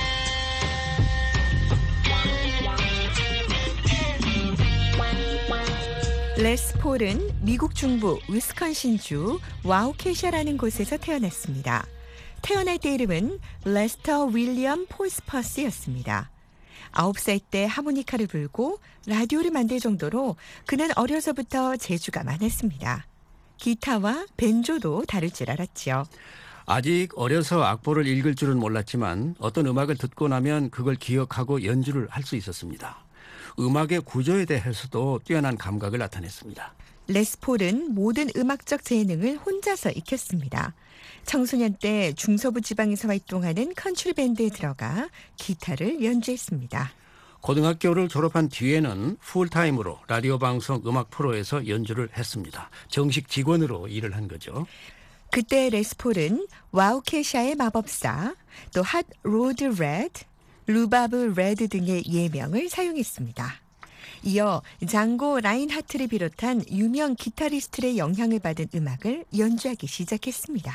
레스 폴은 미국 중부 위스콘신주 와우케샤라는 곳에서 태어났습니다. 태어날 때 이름은 레스터 윌리엄 폴스퍼스였습니다. 9살 때 하모니카를 불고 라디오를 만들 정도로 그는 어려서부터 재주가 많았습니다. 기타와 벤조도 다룰 줄 알았지요. 아직 어려서 악보를 읽을 줄은 몰랐지만 어떤 음악을 듣고 나면 그걸 기억하고 연주를 할 수 있었습니다. 음악의 구조에 대해서도 뛰어난 감각을 나타냈습니다. 레스 폴은 모든 음악적 재능을 혼자서 익혔습니다. 청소년 때 중서부 지방에서 활동하는 컨트리 밴드에 들어가 기타를 연주했습니다. 고등학교를 졸업한 뒤에는 풀타임으로 라디오 방송 음악 프로에서 연주를 했습니다. 정식 직원으로 일을 한 거죠. 그때 레스 폴은 와우케샤의 마법사, 또 핫 로드 레드, 루바브 레드 등의 예명을 사용했습니다. 이어 장고 라인하트를 비롯한 유명 기타리스트의 영향을 받은 음악을 연주하기 시작했습니다.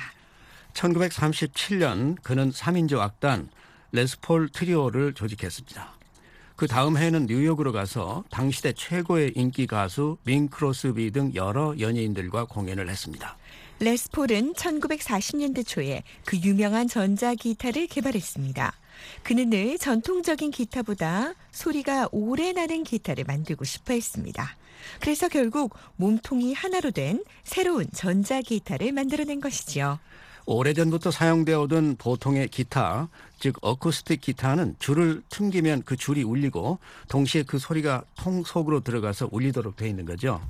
1937년 그는 3인조 악단 레스 폴 트리오를 조직했습니다. 그 다음 해에는 뉴욕으로 가서 당시대 최고의 인기 가수 빙 크로스비 등 여러 연예인들과 공연을 했습니다. 레스 폴은 1940년대 초에 그 유명한 전자기타를 개발했습니다. 그는 늘 전통적인 기타보다 소리가 오래 나는 기타를 만들고 싶어 했습니다. 그래서 결국 몸통이 하나로 된 새로운 전자기타를 만들어낸 것이지요. 오래전부터 사용되어 오던 보통의 기타, 즉 어쿠스틱 기타는 줄을 튕기면 그 줄이 울리고 동시에 그 소리가 통 속으로 들어가서 울리도록 되어 있는 거죠.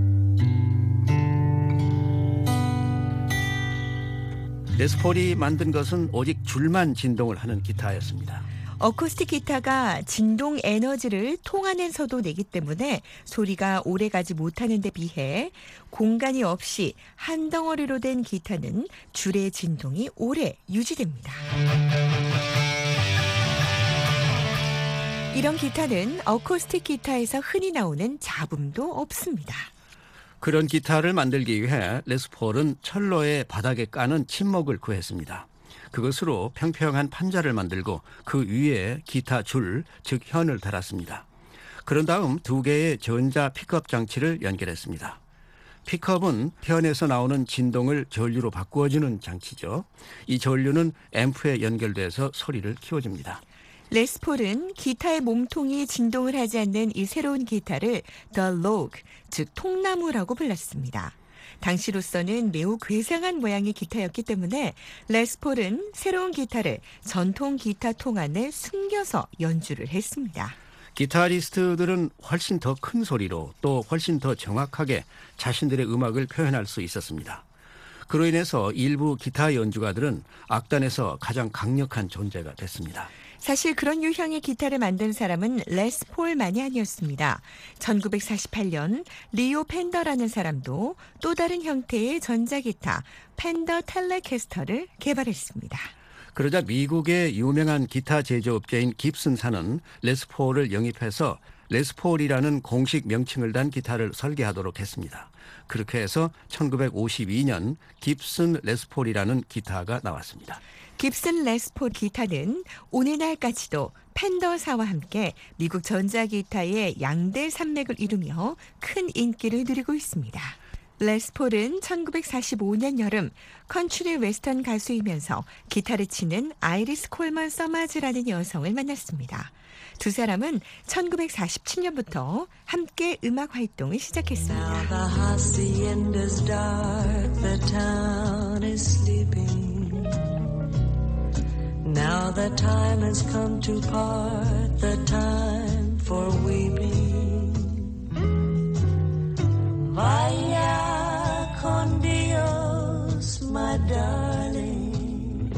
레스 폴이 만든 것은 오직 줄만 진동을 하는 기타였습니다. 어쿠스틱 기타가 진동 에너지를 통 안에서도 내기 때문에 소리가 오래가지 못하는 데 비해 공간이 없이 한 덩어리로 된 기타는 줄의 진동이 오래 유지됩니다. 이런 기타는 어쿠스틱 기타에서 흔히 나오는 잡음도 없습니다. 그런 기타를 만들기 위해 레스 폴은 철로의 바닥에 까는 침목을 구했습니다. 그것으로 평평한 판자를 만들고 그 위에 기타 줄, 즉 현을 달았습니다. 그런 다음 2개의 전자 픽업 장치를 연결했습니다. 픽업은 현에서 나오는 진동을 전류로 바꾸어주는 장치죠. 이 전류는 앰프에 연결돼서 소리를 키워줍니다. 레스 폴은 기타의 몸통이 진동을 하지 않는 이 새로운 기타를 The Log, 즉 통나무라고 불렀습니다. 당시로서는 매우 괴상한 모양의 기타였기 때문에 레스 폴은 새로운 기타를 전통 기타 통 안에 숨겨서 연주를 했습니다. 기타리스트들은 훨씬 더 큰 소리로 또 훨씬 더 정확하게 자신들의 음악을 표현할 수 있었습니다. 그로 인해서 일부 기타 연주가들은 악단에서 가장 강력한 존재가 됐습니다. 사실 그런 유형의 기타를 만든 사람은 레스 폴만이 아니었습니다. 1948년 리오 펜더라는 사람도 또 다른 형태의 전자기타 펜더 텔레캐스터를 개발했습니다. 그러자 미국의 유명한 기타 제조업체인 깁슨사는 레스폴을 영입해서 레스폴이라는 공식 명칭을 단 기타를 설계하도록 했습니다. 그렇게 해서 1952년 깁슨 레스폴이라는 기타가 나왔습니다. 깁슨 레스폴 기타는 오늘날까지도 펜더사와 함께 미국 전자기타의 양대 산맥을 이루며 큰 인기를 누리고 있습니다. 레스폴은 1945년 여름 컨트리 웨스턴 가수이면서 기타를 치는 아이리스 콜먼 서마즈라는 여성을 만났습니다. 두 사람은 1947년부터 함께 음악 활동을 시작했습니다. Now the hacienda's dark, the town is sleeping. Now the time has come to part, the time for weeping. Vaya con Dios, my darling.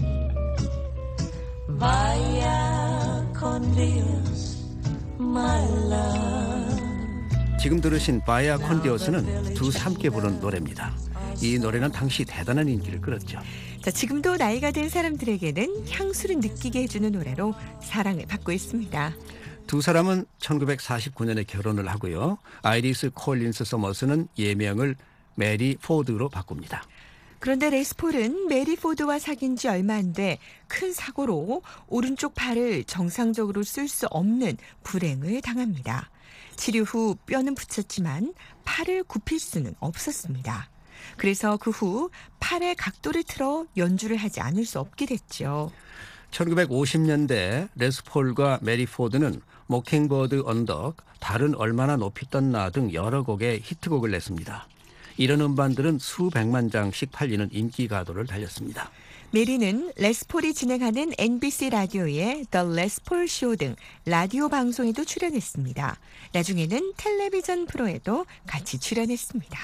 Vaya con Dios, my love. 지금 들으신 바야 콘디오스는 두 함께 부른 노래입니다. 이 노래는 당시 대단한 인기를 끌었죠. 자, 지금도 나이가 든 사람들에게는 향수를 느끼게 해주는 노래로 사랑을 받고 있습니다. 두 사람은 1949년에 결혼을 하고요. 아이리스 콜린스 서머스는 예명을 메리 포드로 바꿉니다. 그런데 레스폴은 메리 포드와 사귄 지 얼마 안 돼 큰 사고로 오른쪽 팔을 정상적으로 쓸 수 없는 불행을 당합니다. 치료 후 뼈는 붙였지만 팔을 굽힐 수는 없었습니다. 그래서 그 후 팔의 각도를 틀어 연주를 하지 않을 수 없게 됐죠. 1950년대 레스폴과 메리 포드는 모킹버드 언덕, 달은 얼마나 높이 떴나 등 여러 곡의 히트곡을 냈습니다. 이런 음반들은 수백만 장씩 팔리는 인기 가도를 달렸습니다. 메리는 레스폴이 진행하는 NBC 라디오의 The Les Paul Show 등 라디오 방송에도 출연했습니다. 나중에는 텔레비전 프로에도 같이 출연했습니다.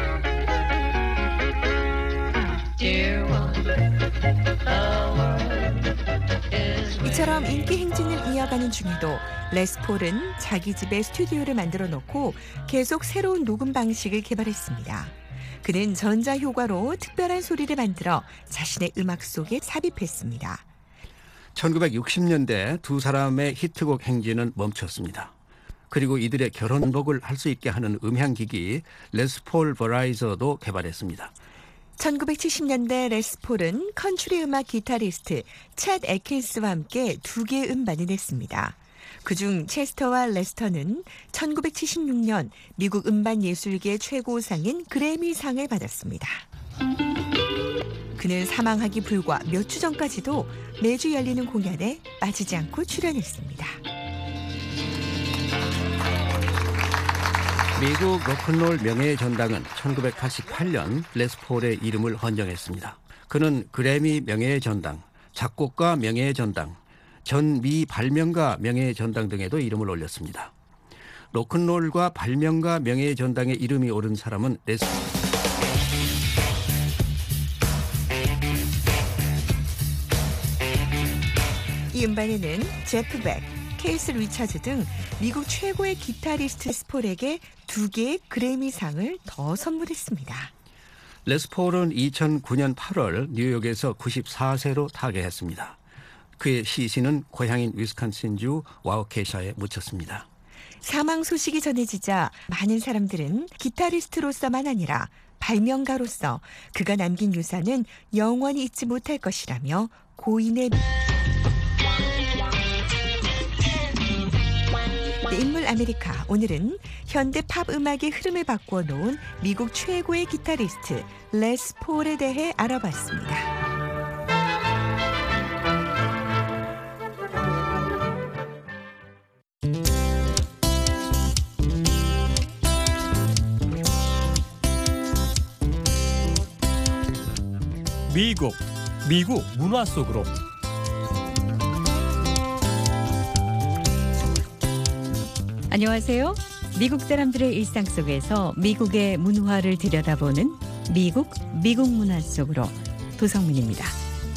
이처럼 인기 행진을 이어가는 중에도 레스폴은 자기 집에 스튜디오를 만들어 놓고 계속 새로운 녹음 방식을 개발했습니다. 그는 전자효과로 특별한 소리를 만들어 자신의 음악 속에 삽입했습니다. 1960년대 두 사람의 히트곡 행진은 멈췄습니다. 그리고 이들의 결혼복을 할 수 있게 하는 음향기기 레스폴 버라이저도 개발했습니다. 1970년대 레스폴은 컨트리 음악 기타리스트 챗 애킨스와 함께 두 개의 음반을 냈습니다. 그중 체스터와 레스터는 1976년 미국 음반예술계 최고상인 그래미상을 받았습니다. 그는 사망하기 불과 몇 주 전까지도 매주 열리는 공연에 빠지지 않고 출연했습니다. 미국 로큰롤 명예의 전당은 1988년 레스폴의 이름을 헌정했습니다. 그는 그래미 명예의 전당, 작곡가 명예의 전당, 전미 발명가 명예의 전당 등에도 이름을 올렸습니다. 로큰롤과 발명가 명예의 전당에 이름이 오른 사람은 레스폴. 이 음반에는 제프 백, 케이스 리차즈 등 미국 최고의 기타리스트 레스폴에게 두 개의 그래미상을 더 선물했습니다. 레스폴은 2009년 8월 뉴욕에서 94세로 타계했습니다. 그의 시신은 고향인 위스콘신주 와우케샤에 묻혔습니다. 사망 소식이 전해지자 많은 사람들은 기타리스트로서만 아니라 발명가로서 그가 남긴 유산은 영원히 잊지 못할 것이라며 고인의 인물 아메리카. 오늘은 현대 팝 음악의 흐름을 바꾸어 놓은 미국 최고의 기타리스트 레스 폴에 대해 알아봤습니다. 미국 문화 속으로. 안녕하세요. 미국 사람들의 일상 속에서 미국의 문화를 들여다보는 미국 문화 속으로 도성문입니다.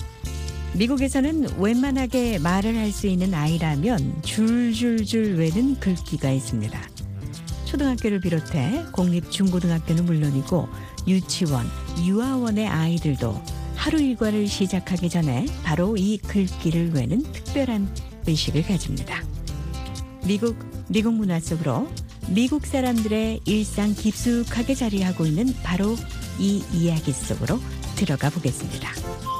미국에서는 웬만하게 말을 할 수 있는 아이라면 줄줄줄 외는 글귀가 있습니다. 초등학교를 비롯해 공립 중고등학교는 물론이고 유치원, 유아원의 아이들도 하루 일과를 시작하기 전에 바로 이 글귀를 외는 특별한 의식을 가집니다. 미국 문화 속으로 미국 사람들의 일상 깊숙하게 자리하고 있는 바로 이 이야기 속으로 들어가 보겠습니다.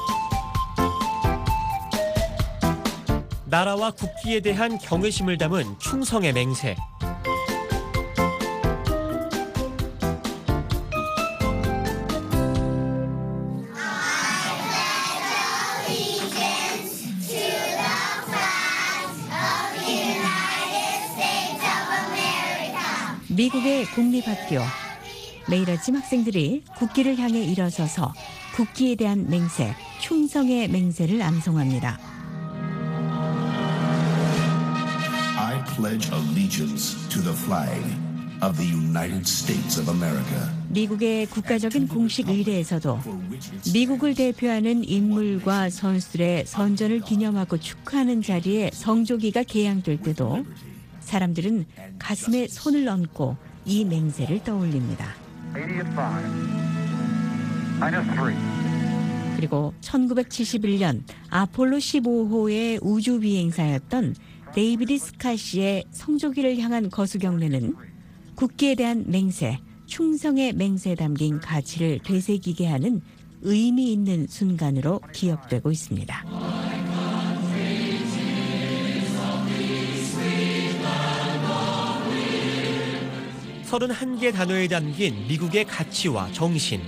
나라와 국기에 대한 경외심을 담은 충성의 맹세. 미국의 공립학교. 매일 아침 학생들이 국기를 향해 일어서서 국기에 대한 맹세, 충성의 맹세를 암송합니다. I pledge allegiance to the flag of the United States of America. 미국의 국가적인 공식 의례에서도 미국을 대표하는 인물과 선수들의 선전을 기념하고 축하하는 자리에 성조기가 개양될 때도 사람들은 가슴에 손을 얹고 이 맹세를 떠올립니다. 그리고 1971년 아폴로 15호의 우주 비행사였던 데이비드 스캇의 성조기를 향한 거수 경례는 국기에 대한 맹세, 충성의 맹세에 담긴 가치를 되새기게 하는 의미 있는 순간으로 기억되고 있습니다. 31개 단어에 담긴 미국의 가치와 정신.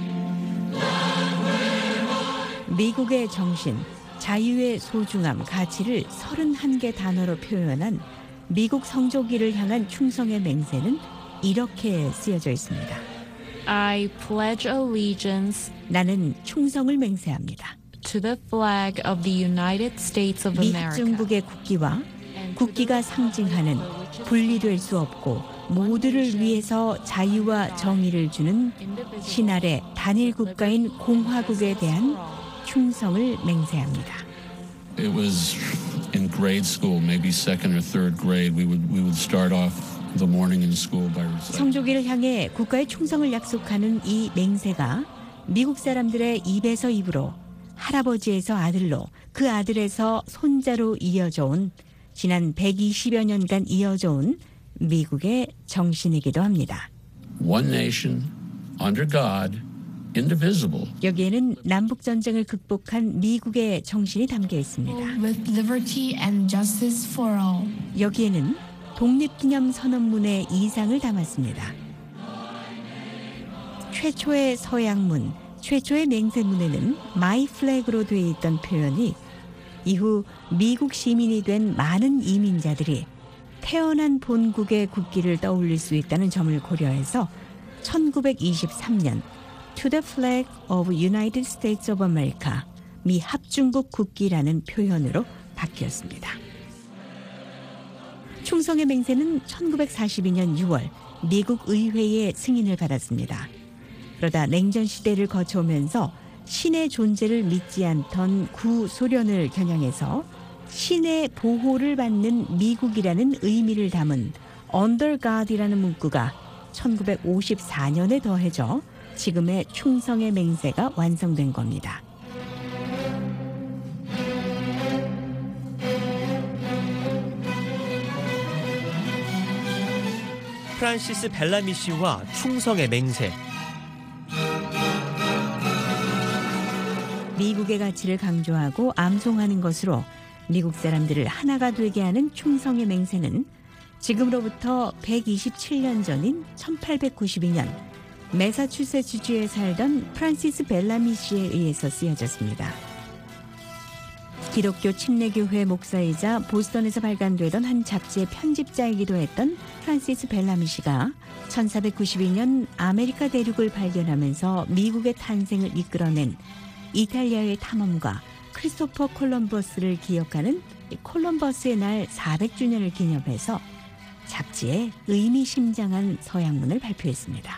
미국의 정신, 자유의 소중함, 가치를 31개 단어로 표현한 미국 성조기를 향한 충성의 맹세는 이렇게 쓰여져 있습니다. I pledge allegiance 나는 충성을 맹세합니다. to the flag of the United States of 미 America. 합중국의 국기와 국기가 상징하는 분리될 수 없고 모두를 위해서 자유와 정의를 주는 신할의 단일 국가인 공화국에 대한 충성을 맹세합니다. It was in grade school, maybe second or third grade. We would start off the morning in school by reciting. 성조기를 향해 국가의 충성을 약속하는 이 맹세가 미국 사람들의 입에서 입으로, 할아버지에서 아들로, 그 아들에서 손자로 이어져 온 지난 120여 년간 이어져 온 미국의 정신이기도 합니다. One nation, under God, indivisible. 여기에는 남북 전쟁을 극복한 미국의 정신이 담겨 있습니다. With liberty and justice for all. 여기에는 독립기념 선언문의 이상을 담았습니다. 최초의 서양문, 최초의 맹세문에는 My Flag으로 되어 있던 표현이 이후 미국 시민이 된 많은 이민자들이 태어난 본국의 국기를 떠올릴 수 있다는 점을 고려해서 1923년 To the Flag of United States of America, 미 합중국 국기라는 표현으로 바뀌었습니다. 충성의 맹세는 1942년 6월 미국 의회의 승인을 받았습니다. 그러다 냉전 시대를 거쳐오면서 신의 존재를 믿지 않던 구소련을 겨냥해서 신의 보호를 받는 미국이라는 의미를 담은 Under God이라는 문구가 1954년에 더해져 지금의 충성의 맹세가 완성된 겁니다. 프란시스 벨라미 씨와 충성의 맹세. 미국의 가치를 강조하고 암송하는 것으로 미국 사람들을 하나가 되게 하는 충성의 맹세는 지금으로부터 127년 전인 1892년 매사추세츠주에 살던 프란시스 벨라미 씨에 의해서 쓰여졌습니다. 기독교 침례교회 목사이자 보스턴에서 발간되던 한 잡지의 편집자이기도 했던 프란시스 벨라미 씨가 1492년 아메리카 대륙을 발견하면서 미국의 탄생을 이끌어낸 이탈리아의 탐험가 크리스토퍼 콜럼버스를 기억하는 콜럼버스의 날 400주년을 기념해서 잡지에 의미심장한 서양문을 발표했습니다.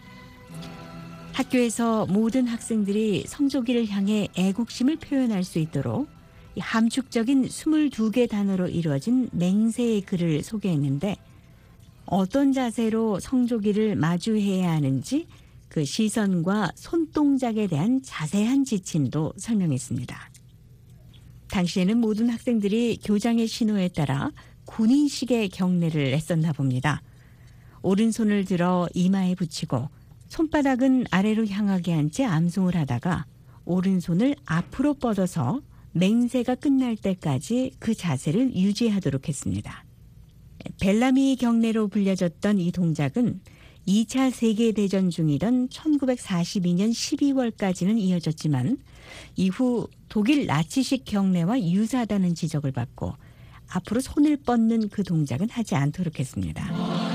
학교에서 모든 학생들이 성조기를 향해 애국심을 표현할 수 있도록 함축적인 22개 단어로 이루어진 맹세의 글을 소개했는데 어떤 자세로 성조기를 마주해야 하는지 그 시선과 손동작에 대한 자세한 지침도 설명했습니다. 당시에는 모든 학생들이 교장의 신호에 따라 군인식의 경례를 했었나 봅니다. 오른손을 들어 이마에 붙이고 손바닥은 아래로 향하게 한 채 암송을 하다가 오른손을 앞으로 뻗어서 맹세가 끝날 때까지 그 자세를 유지하도록 했습니다. 벨라미 경례로 불려졌던 이 동작은 2차 세계대전 중이던 1942년 12월까지는 이어졌지만 이후 독일 나치식 경례와 유사하다는 지적을 받고 앞으로 손을 뻗는 그 동작은 하지 않도록 했습니다.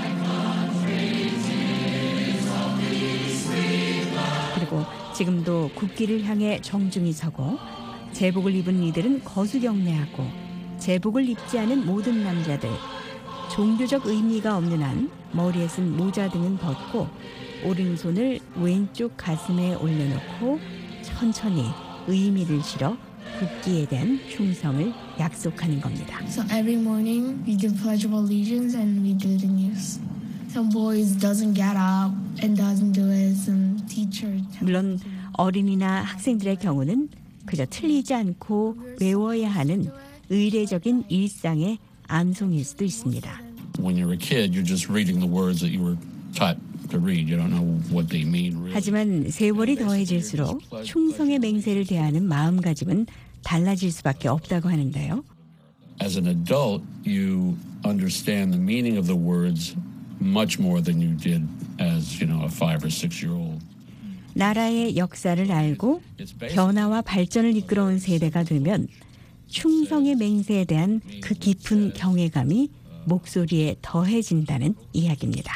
그리고 지금도 국기를 향해 정중히 서고 제복을 입은 이들은 거수 경례하고 제복을 입지 않은 모든 남자들 종교적 의미가 없는 한 머리에 쓴 모자 등은 벗고 오른손을 왼쪽 가슴에 올려놓고 천천히 의미를 실어 국기에 대한 충성을 약속하는 겁니다. So every morning we do Pledge of Allegiance and we do the news. Some boys doesn't get up and doesn't do it. Some teacher. 물론 어린이나 학생들의 경우는 그저 틀리지 않고 외워야 하는 의례적인 일상의 암송일 수도 있습니다. When you're a kid, you're just reading the words that you were taught to read. You don't know what they mean. Really. 하지만 세월이 더해질수록 충성의 맹세를 대하는 마음가짐은 달라질 수밖에 없다고 하는데요. As an adult, you understand the meaning of the words much more than you did as, a 5 or 6-year-old. 나라의 역사를 알고 변화와 발전을 이끌어온 세대가 되면 충성의 맹세에 대한 그 깊은 경외감이 목소리에 더해진다는 이야기입니다.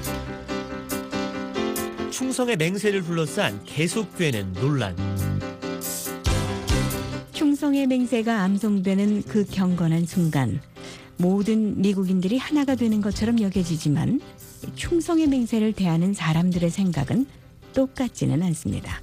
충성의 맹세를 둘러싼 계속되는 논란. 충성의 맹세가 암송되는 그 경건한 순간 모든 미국인들이 하나가 되는 것처럼 여겨지지만 충성의 맹세를 대하는 사람들의 생각은 똑같지는 않습니다.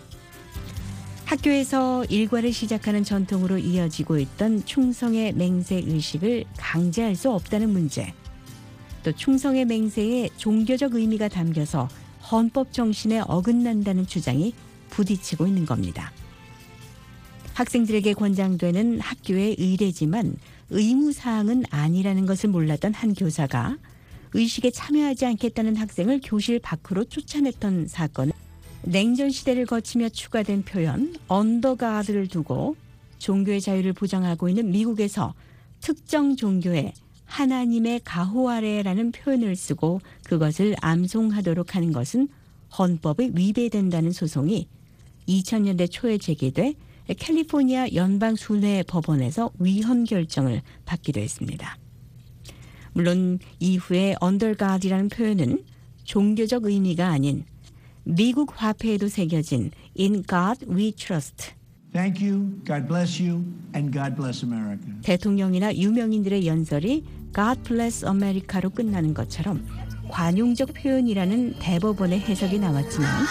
학교에서 일과를 시작하는 전통으로 이어지고 있던 충성의 맹세 의식을 강제할 수 없다는 문제, 또 충성의 맹세에 종교적 의미가 담겨서 헌법 정신에 어긋난다는 주장이 부딪히고 있는 겁니다. 학생들에게 권장되는 학교의 의례지만 의무사항은 아니라는 것을 몰랐던 한 교사가 의식에 참여하지 않겠다는 학생을 교실 밖으로 쫓아냈던 사건은 냉전 시대를 거치며 추가된 표현 언더가드를 두고 종교의 자유를 보장하고 있는 미국에서 특정 종교에 하나님의 가호 아래라는 표현을 쓰고 그것을 암송하도록 하는 것은 헌법에 위배된다는 소송이 2000년대 초에 제기돼 캘리포니아 연방순회 법원에서 위헌 결정을 받기도 했습니다. 물론 이후에 언더가드라는 표현은 종교적 의미가 아닌 미국 화폐에도 새겨진 In God We Trust. Thank you, God bless you, and God bless America. 대통령이나 유명인들의 연설이 God bless America로 끝나는 것처럼 관용적 표현이라는 대법원의 해석이 나왔지만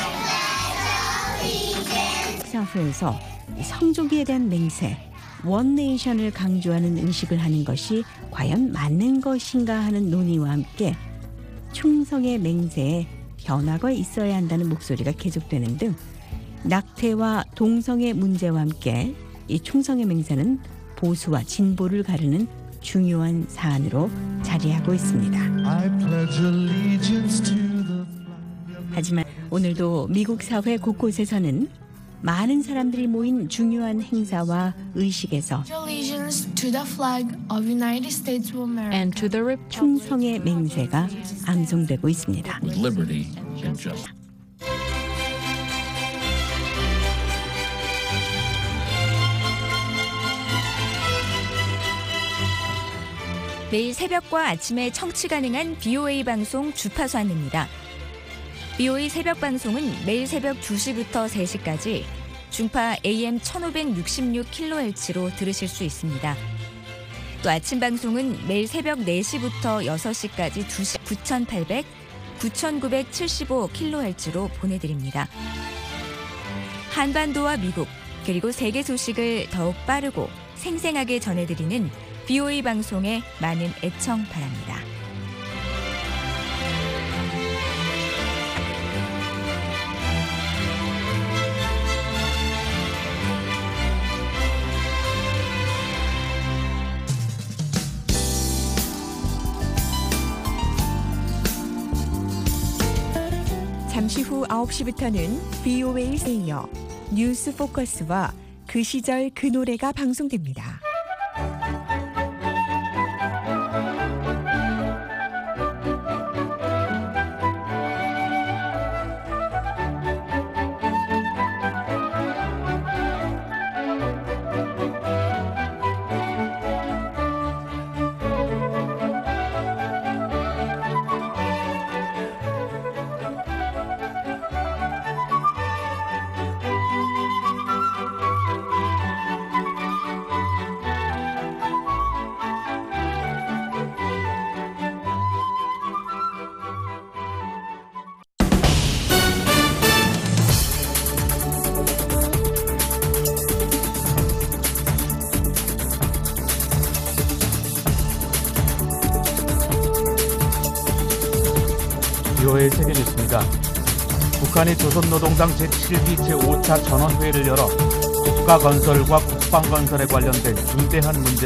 사회에서 성조기에 대한 맹세, 원네이션을 강조하는 의식을 하는 것이 과연 맞는 것인가 하는 논의와 함께 충성의 맹세에 변화가 있어야 한다는 목소리가 계속되는 등 낙태와 동성애 문제와 함께 이 충성의 맹세는 보수와 진보를 가르는 중요한 사안으로 자리하고 있습니다. 하지만 오늘도 미국 사회 곳곳에서는 많은 사람들이 모인 중요한 행사와 의식에서 Allegiance to the flag of United States of America. And to the republic. 충성의 맹세가 암송되고 있습니다. With liberty and justice. 매일 새벽과 아침에 청취 가능한 BOA 방송 주파수 안내입니다. BOA 새벽 방송은 매일 새벽 2시부터 3시까지 중파 AM 1566kHz로 들으실 수 있습니다. 또 아침 방송은 매일 새벽 4시부터 6시까지 2시 9800, 9975kHz로 보내드립니다. 한반도와 미국 그리고 세계 소식을 더욱 빠르고 생생하게 전해드리는 BOA 방송에 많은 애청 바랍니다. 오후 9시부터는 VOA에 이어 뉴스 포커스와 그 시절 그 노래가 방송됩니다. VOA 세계뉴스입니다. 북한이 조선노동당 제7기 제5차 전원회의를 열어 국가건설과 국방건설에 관련된 중대한 문제